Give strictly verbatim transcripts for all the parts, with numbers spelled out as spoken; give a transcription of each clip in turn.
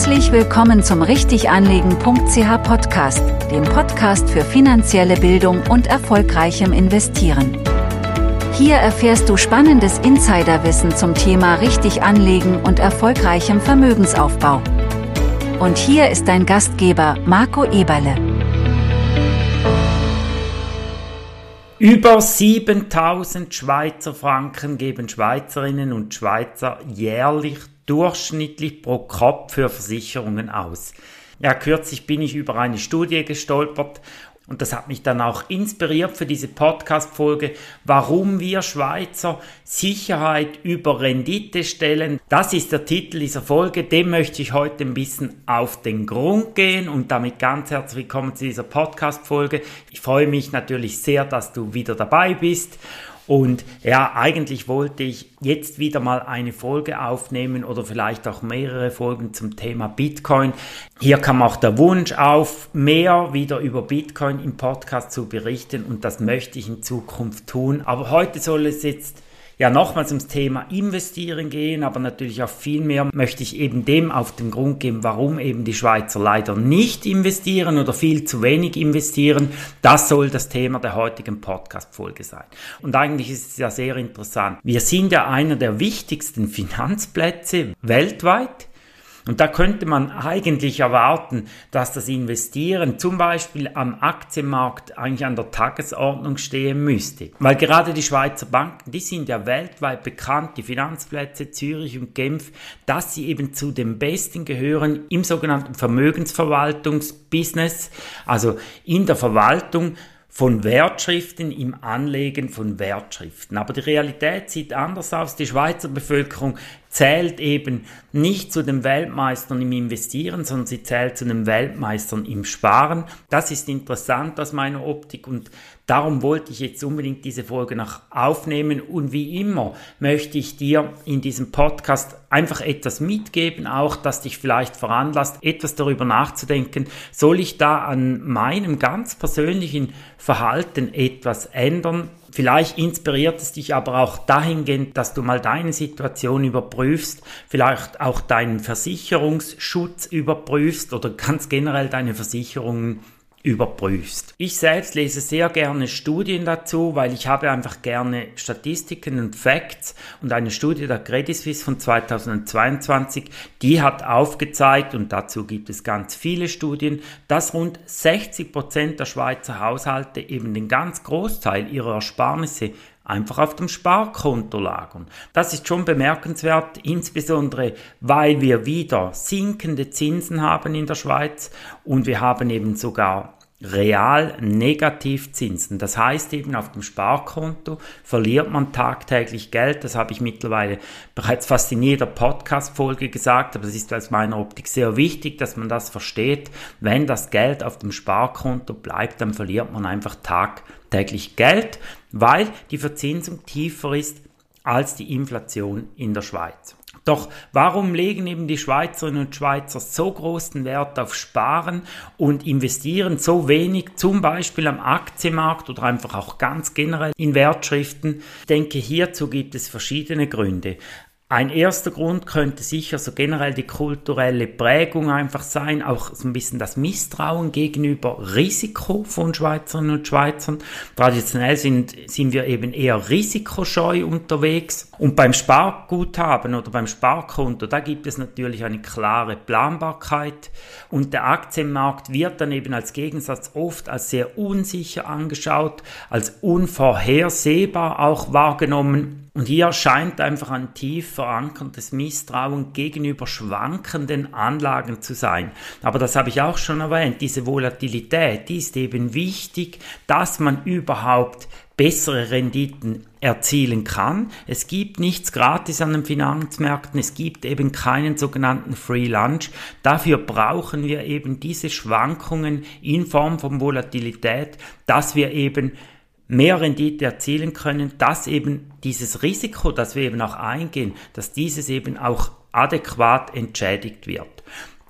Herzlich willkommen zum richtiganlegen punkt c h Podcast, dem Podcast für finanzielle Bildung und erfolgreichem Investieren. Hier erfährst du spannendes Insiderwissen zum Thema richtig anlegen und erfolgreichem Vermögensaufbau. Und hier ist dein Gastgeber Marco Eberle. Über siebentausend Schweizer Franken geben Schweizerinnen und Schweizer jährlich durchschnittlich pro Kopf für Versicherungen aus. Ja, kürzlich bin ich über eine Studie gestolpert und das hat mich dann auch inspiriert für diese Podcast-Folge, warum wir Schweizer Sicherheit über Rendite stellen. Das ist der Titel dieser Folge, dem möchte ich heute ein bisschen auf den Grund gehen und damit ganz herzlich willkommen zu dieser Podcast-Folge. Ich freue mich natürlich sehr, dass du wieder dabei bist. Und ja, eigentlich wollte ich jetzt wieder mal eine Folge aufnehmen oder vielleicht auch mehrere Folgen zum Thema Bitcoin. Hier kam auch der Wunsch auf, mehr wieder über Bitcoin im Podcast zu berichten und das möchte ich in Zukunft tun. Aber heute soll es jetzt ja nochmals ums Thema Investieren gehen, aber natürlich auch viel mehr möchte ich eben dem auf den Grund gehen, warum eben die Schweizer leider nicht investieren oder viel zu wenig investieren. Das soll das Thema der heutigen Podcast-Folge sein. Und eigentlich ist es ja sehr interessant. Wir sind ja einer der wichtigsten Finanzplätze weltweit. Und da könnte man eigentlich erwarten, dass das Investieren zum Beispiel am Aktienmarkt eigentlich an der Tagesordnung stehen müsste. Weil gerade die Schweizer Banken, die sind ja weltweit bekannt, die Finanzplätze Zürich und Genf, dass sie eben zu den Besten gehören im sogenannten Vermögensverwaltungsbusiness, also in der Verwaltung von Wertschriften, im Anlegen von Wertschriften. Aber die Realität sieht anders aus. Die Schweizer Bevölkerung zählt eben nicht zu den Weltmeistern im Investieren, sondern sie zählt zu den Weltmeistern im Sparen. Das ist interessant aus meiner Optik und darum wollte ich jetzt unbedingt diese Folge noch aufnehmen und wie immer möchte ich dir in diesem Podcast einfach etwas mitgeben, auch das dich vielleicht veranlasst, etwas darüber nachzudenken, soll ich da an meinem ganz persönlichen Verhalten etwas ändern? Vielleicht inspiriert es dich aber auch dahingehend, dass du mal deine Situation überprüfst, vielleicht auch deinen Versicherungsschutz überprüfst oder ganz generell deine Versicherungen überprüfst. Ich selbst lese sehr gerne Studien dazu, weil ich habe einfach gerne Statistiken und Facts und eine Studie der Credit Suisse von zweitausendzweiundzwanzig, die hat aufgezeigt, und dazu gibt es ganz viele Studien, dass rund sechzig Prozent der Schweizer Haushalte eben den ganz Großteil ihrer Ersparnisse einfach auf dem Sparkonto lagern. Das ist schon bemerkenswert, insbesondere weil wir wieder sinkende Zinsen haben in der Schweiz und wir haben eben sogar real Negativzinsen. Das heißt eben, auf dem Sparkonto verliert man tagtäglich Geld. Das habe ich mittlerweile bereits fast in jeder Podcast-Folge gesagt, aber es ist aus meiner Optik sehr wichtig, dass man das versteht. Wenn das Geld auf dem Sparkonto bleibt, dann verliert man einfach tagtäglich Geld, weil die Verzinsung tiefer ist als die Inflation in der Schweiz. Doch warum legen eben die Schweizerinnen und Schweizer so großen Wert auf Sparen und investieren so wenig, zum Beispiel am Aktienmarkt oder einfach auch ganz generell in Wertschriften? Ich denke, hierzu gibt es verschiedene Gründe. Ein erster Grund könnte sicher so generell die kulturelle Prägung einfach sein, auch so ein bisschen das Misstrauen gegenüber Risiko von Schweizerinnen und Schweizern. Traditionell sind, sind wir eben eher risikoscheu unterwegs. Und beim Sparguthaben oder beim Sparkonto, da gibt es natürlich eine klare Planbarkeit. Und der Aktienmarkt wird dann eben als Gegensatz oft als sehr unsicher angeschaut, als unvorhersehbar auch wahrgenommen. Und hier scheint einfach ein tief verankertes Misstrauen gegenüber schwankenden Anlagen zu sein. Aber das habe ich auch schon erwähnt, diese Volatilität, die ist eben wichtig, dass man überhaupt bessere Renditen erzielen kann. Es gibt nichts gratis an den Finanzmärkten, es gibt eben keinen sogenannten Free Lunch. Dafür brauchen wir eben diese Schwankungen in Form von Volatilität, dass wir eben mehr Rendite erzielen können, dass eben dieses Risiko, das wir eben auch eingehen, dass dieses eben auch adäquat entschädigt wird.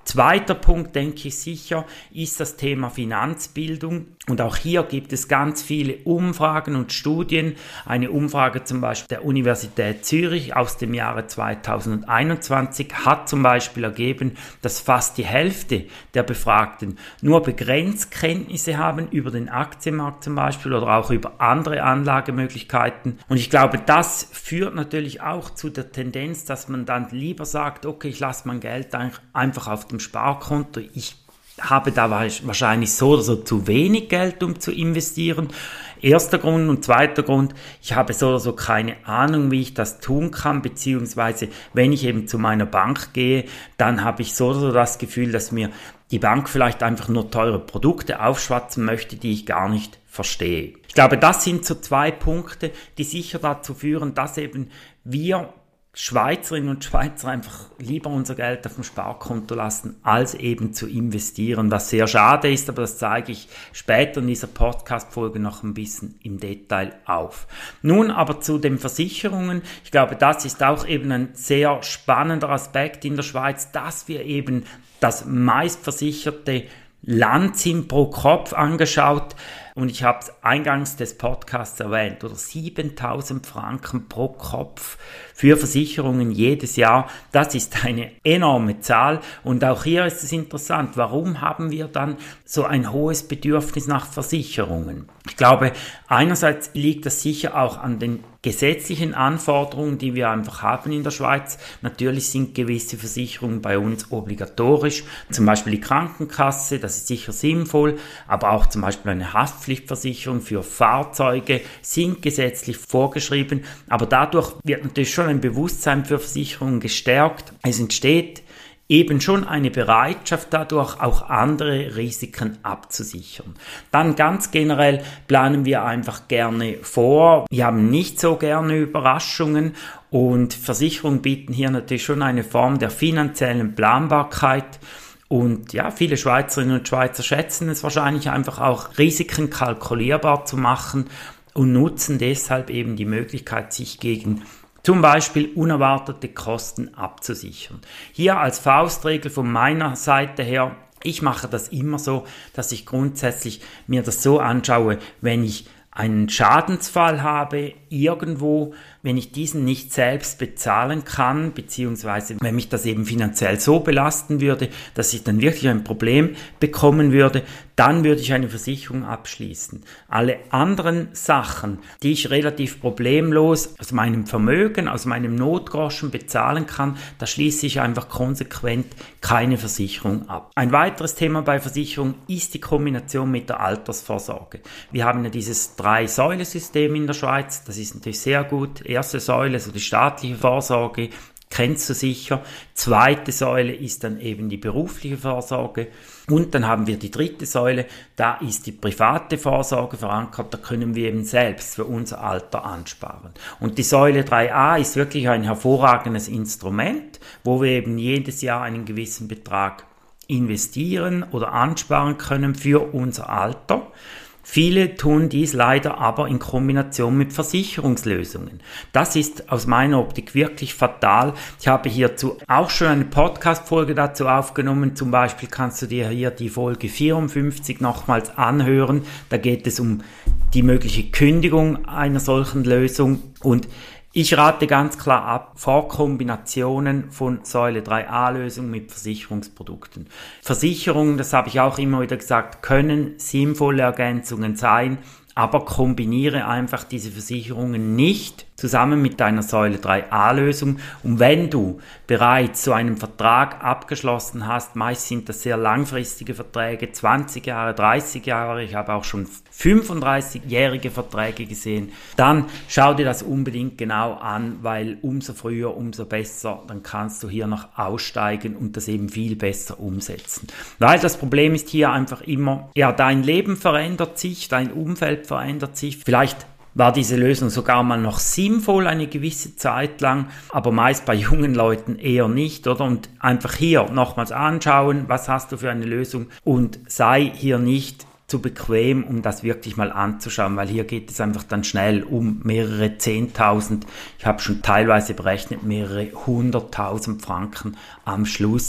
Zweiter Punkt, denke ich sicher, ist das Thema Finanzbildung. Und auch hier gibt es ganz viele Umfragen und Studien. Eine Umfrage zum Beispiel der Universität Zürich aus dem Jahre zweitausendeinundzwanzig hat zum Beispiel ergeben, dass fast die Hälfte der Befragten nur begrenzt Kenntnisse haben über den Aktienmarkt zum Beispiel oder auch über andere Anlagemöglichkeiten. Und ich glaube, das führt natürlich auch zu der Tendenz, dass man dann lieber sagt, okay, ich lasse mein Geld einfach auf dem Sparkonto, ich habe da wahrscheinlich so oder so zu wenig Geld, um zu investieren. Erster Grund und zweiter Grund, ich habe so oder so keine Ahnung, wie ich das tun kann, beziehungsweise wenn ich eben zu meiner Bank gehe, dann habe ich so oder so das Gefühl, dass mir die Bank vielleicht einfach nur teure Produkte aufschwatzen möchte, die ich gar nicht verstehe. Ich glaube, das sind so zwei Punkte, die sicher dazu führen, dass eben wir Schweizerinnen und Schweizer einfach lieber unser Geld auf dem Sparkonto lassen, als eben zu investieren, was sehr schade ist, aber das zeige ich später in dieser Podcast-Folge noch ein bisschen im Detail auf. Nun aber zu den Versicherungen. Ich glaube, das ist auch eben ein sehr spannender Aspekt in der Schweiz, dass wir eben das meistversicherte Land sind pro Kopf angeschaut. Und ich habe es eingangs des Podcasts erwähnt, oder siebentausend Franken pro Kopf für Versicherungen jedes Jahr. Das ist eine enorme Zahl. Und auch hier ist es interessant, warum haben wir dann so ein hohes Bedürfnis nach Versicherungen? Ich glaube, einerseits liegt das sicher auch an den gesetzlichen Anforderungen, die wir einfach haben in der Schweiz. Natürlich sind gewisse Versicherungen bei uns obligatorisch, zum Beispiel die Krankenkasse, das ist sicher sinnvoll, aber auch zum Beispiel eine Haftpflichtversicherung für Fahrzeuge sind gesetzlich vorgeschrieben, aber dadurch wird natürlich schon ein Bewusstsein für Versicherungen gestärkt. Es entsteht eben schon eine Bereitschaft dadurch, auch andere Risiken abzusichern. Dann ganz generell planen wir einfach gerne vor. Wir haben nicht so gerne Überraschungen und Versicherungen bieten hier natürlich schon eine Form der finanziellen Planbarkeit. Und ja, viele Schweizerinnen und Schweizer schätzen es wahrscheinlich einfach auch, Risiken kalkulierbar zu machen und nutzen deshalb eben die Möglichkeit, sich gegen zum Beispiel unerwartete Kosten abzusichern. Hier als Faustregel von meiner Seite her, ich mache das immer so, dass ich grundsätzlich mir das so anschaue, wenn ich einen Schadensfall habe irgendwo, wenn ich diesen nicht selbst bezahlen kann, beziehungsweise wenn mich das eben finanziell so belasten würde, dass ich dann wirklich ein Problem bekommen würde, dann würde ich eine Versicherung abschließen. Alle anderen Sachen, die ich relativ problemlos aus meinem Vermögen, aus meinem Notgroschen bezahlen kann, da schließe ich einfach konsequent keine Versicherung ab. Ein weiteres Thema bei Versicherung ist die Kombination mit der Altersvorsorge. Wir haben ja dieses Drei-Säule-System in der Schweiz, das ist natürlich sehr gut. Erste Säule, so die staatliche Vorsorge, kennst du sicher. Zweite Säule ist dann eben die berufliche Vorsorge. Und dann haben wir die dritte Säule, da ist die private Vorsorge verankert, da können wir eben selbst für unser Alter ansparen. Und die Säule drei a ist wirklich ein hervorragendes Instrument, wo wir eben jedes Jahr einen gewissen Betrag investieren oder ansparen können für unser Alter. Viele tun dies leider aber in Kombination mit Versicherungslösungen. Das ist aus meiner Optik wirklich fatal. Ich habe hierzu auch schon eine Podcast-Folge dazu aufgenommen. Zum Beispiel kannst du dir hier die Folge vierundfünfzig nochmals anhören. Da geht es um die mögliche Kündigung einer solchen Lösung. Und ich rate ganz klar ab vor Kombinationen von Säule drei a Lösungen mit Versicherungsprodukten. Versicherungen, das habe ich auch immer wieder gesagt, können sinnvolle Ergänzungen sein, aber kombiniere einfach diese Versicherungen nicht zusammen mit deiner Säule drei a Lösung. Und wenn du bereits so einen Vertrag abgeschlossen hast, meist sind das sehr langfristige Verträge, zwanzig Jahre, dreißig Jahre, ich habe auch schon fünfunddreißigjährige Verträge gesehen, dann schau dir das unbedingt genau an, weil umso früher, umso besser, dann kannst du hier noch aussteigen und das eben viel besser umsetzen. Weil das Problem ist hier einfach immer, ja, dein Leben verändert sich, dein Umfeld verändert sich, vielleicht war diese Lösung sogar mal noch sinnvoll eine gewisse Zeit lang, aber meist bei jungen Leuten eher nicht, oder? Und einfach hier nochmals anschauen, was hast du für eine Lösung und sei hier nicht zu bequem, um das wirklich mal anzuschauen, weil hier geht es einfach dann schnell um mehrere Zehntausend, ich habe schon teilweise berechnet, mehrere hunderttausend Franken am Schluss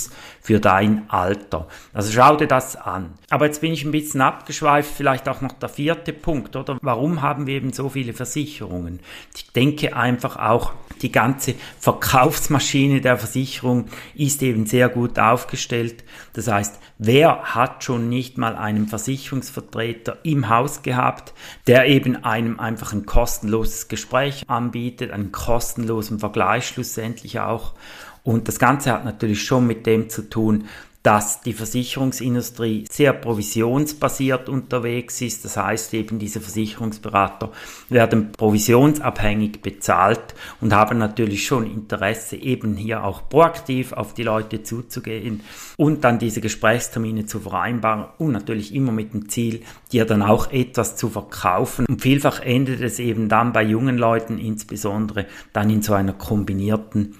für dein Alter. Also schau dir das an. Aber jetzt bin ich ein bisschen abgeschweift, vielleicht auch noch der vierte Punkt, oder? Warum haben wir eben so viele Versicherungen? Ich denke einfach auch, die ganze Verkaufsmaschine der Versicherung ist eben sehr gut aufgestellt. Das heißt, wer hat schon nicht mal einen Versicherungsvertreter im Haus gehabt, der eben einem einfach ein kostenloses Gespräch anbietet, einen kostenlosen Vergleich schlussendlich auch. Und das Ganze hat natürlich schon mit dem zu tun, dass die Versicherungsindustrie sehr provisionsbasiert unterwegs ist. Das heißt eben, diese Versicherungsberater werden provisionsabhängig bezahlt und haben natürlich schon Interesse, eben hier auch proaktiv auf die Leute zuzugehen und dann diese Gesprächstermine zu vereinbaren und natürlich immer mit dem Ziel, dir dann auch etwas zu verkaufen. Und vielfach endet es eben dann bei jungen Leuten insbesondere dann in so einer kombinierten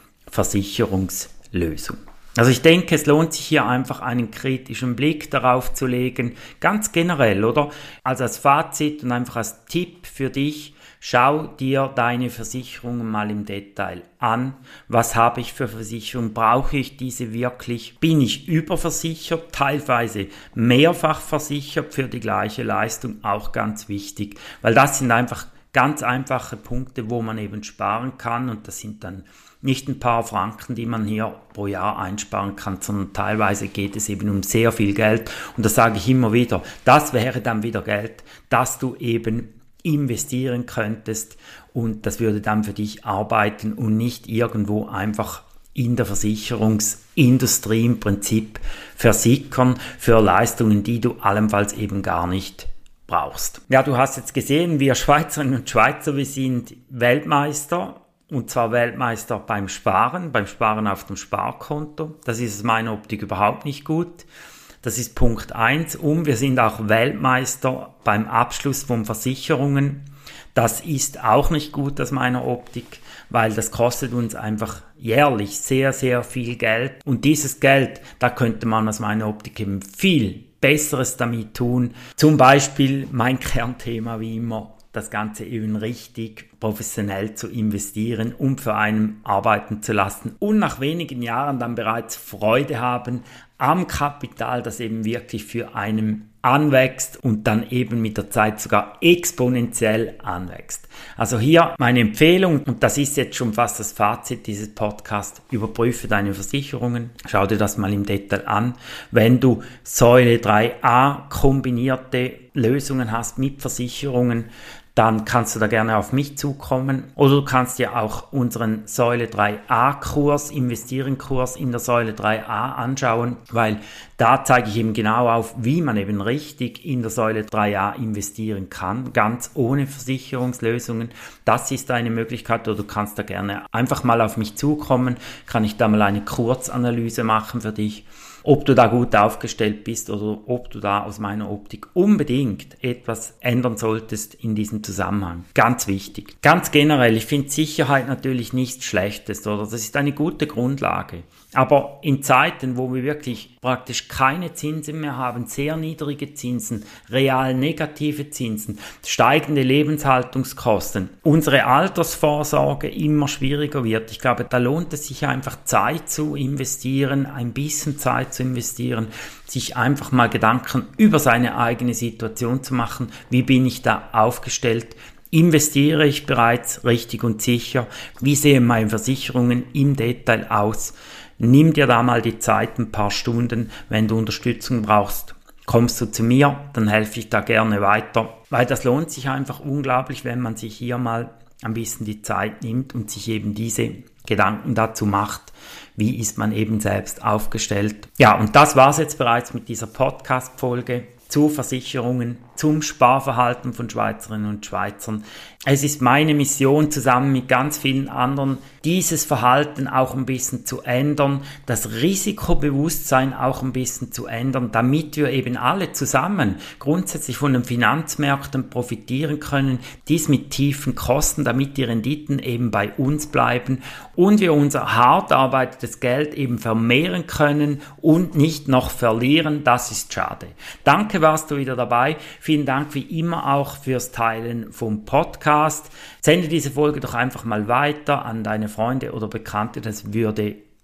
Versicherungslösung. Also ich denke, es lohnt sich hier einfach einen kritischen Blick darauf zu legen, ganz generell, oder? Also als Fazit und einfach als Tipp für dich, schau dir deine Versicherungen mal im Detail an. Was habe ich für Versicherungen? Brauche ich diese wirklich? Bin ich überversichert? Teilweise mehrfach versichert für die gleiche Leistung? Auch ganz wichtig, weil das sind einfach ganz einfache Punkte, wo man eben sparen kann, und das sind dann nicht ein paar Franken, die man hier pro Jahr einsparen kann, sondern teilweise geht es eben um sehr viel Geld. Und das sage ich immer wieder, das wäre dann wieder Geld, das du eben investieren könntest, und das würde dann für dich arbeiten und nicht irgendwo einfach in der Versicherungsindustrie im Prinzip versickern für Leistungen, die du allenfalls eben gar nicht brauchst. Ja, du hast jetzt gesehen, wir Schweizerinnen und Schweizer, wir sind Weltmeister. Und zwar Weltmeister beim Sparen, beim Sparen auf dem Sparkonto. Das ist aus meiner Optik überhaupt nicht gut. Das ist Punkt eins. Und wir sind auch Weltmeister beim Abschluss von Versicherungen. Das ist auch nicht gut aus meiner Optik, weil das kostet uns einfach jährlich sehr, sehr viel Geld. Und dieses Geld, da könnte man aus meiner Optik eben viel Besseres damit tun. Zum Beispiel mein Kernthema wie immer, das Ganze eben richtig professionell zu investieren, um für einen arbeiten zu lassen und nach wenigen Jahren dann bereits Freude haben am Kapital, das eben wirklich für einen anwächst und dann eben mit der Zeit sogar exponentiell anwächst. Also hier meine Empfehlung, und das ist jetzt schon fast das Fazit dieses Podcasts: Überprüfe deine Versicherungen, schau dir das mal im Detail an. Wenn du Säule drei a kombinierte Lösungen hast mit Versicherungen, dann kannst du da gerne auf mich zukommen, oder du kannst dir auch unseren Säule drei a Kurs, Investieren-Kurs in der Säule drei a anschauen, weil da zeige ich eben genau auf, wie man eben richtig in der Säule drei a investieren kann, ganz ohne Versicherungslösungen. Das ist eine Möglichkeit, oder du kannst da gerne einfach mal auf mich zukommen, kann ich da mal eine Kurzanalyse machen für dich, ob du da gut aufgestellt bist oder ob du da aus meiner Optik unbedingt etwas ändern solltest in diesem Zusammenhang. Ganz wichtig. Ganz generell, ich finde Sicherheit natürlich nichts Schlechtes, oder? Das ist eine gute Grundlage. Aber in Zeiten, wo wir wirklich praktisch keine Zinsen mehr haben, sehr niedrige Zinsen, real negative Zinsen, steigende Lebenshaltungskosten, unsere Altersvorsorge immer schwieriger wird, ich glaube, da lohnt es sich einfach, Zeit zu investieren, ein bisschen Zeit zu investieren, sich einfach mal Gedanken über seine eigene Situation zu machen. Wie bin ich da aufgestellt? Investiere ich bereits richtig und sicher? Wie sehen meine Versicherungen im Detail aus? Nimm dir da mal die Zeit, ein paar Stunden. Wenn du Unterstützung brauchst, kommst du zu mir, dann helfe ich da gerne weiter. Weil das lohnt sich einfach unglaublich, wenn man sich hier mal ein bisschen die Zeit nimmt und sich eben diese Gedanken dazu macht, wie ist man eben selbst aufgestellt. Ja, und das war's jetzt bereits mit dieser Podcast-Folge zu Versicherungen, zum Sparverhalten von Schweizerinnen und Schweizern. Es ist meine Mission, zusammen mit ganz vielen anderen dieses Verhalten auch ein bisschen zu ändern, das Risikobewusstsein auch ein bisschen zu ändern, damit wir eben alle zusammen grundsätzlich von den Finanzmärkten profitieren können, dies mit tiefen Kosten, damit die Renditen eben bei uns bleiben und wir unser hart erarbeitetes Geld eben vermehren können und nicht noch verlieren. Das ist schade. Danke, warst du wieder dabei. Vielen Dank wie immer auch fürs Teilen vom Podcast. Sende diese Folge doch einfach mal weiter an deine Freunde oder Bekannte. Das würde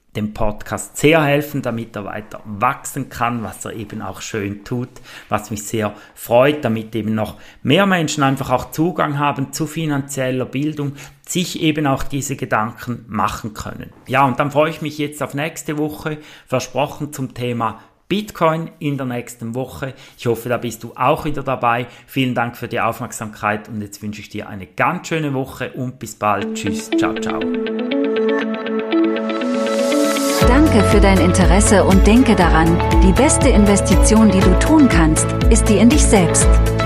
dem Podcast sehr helfen, damit er weiter wachsen kann, was er eben auch schön tut, was mich sehr freut, damit eben noch mehr Menschen einfach auch Zugang haben zu finanzieller Bildung, sich eben auch diese Gedanken machen können. Ja, und dann freue ich mich jetzt auf nächste Woche, versprochen zum Thema Bitcoin in der nächsten Woche. Ich hoffe, da bist du auch wieder dabei. Vielen Dank für die Aufmerksamkeit und jetzt wünsche ich dir eine ganz schöne Woche und bis bald. Tschüss, ciao, ciao. Danke für dein Interesse und denke daran, die beste Investition, die du tun kannst, ist die in dich selbst.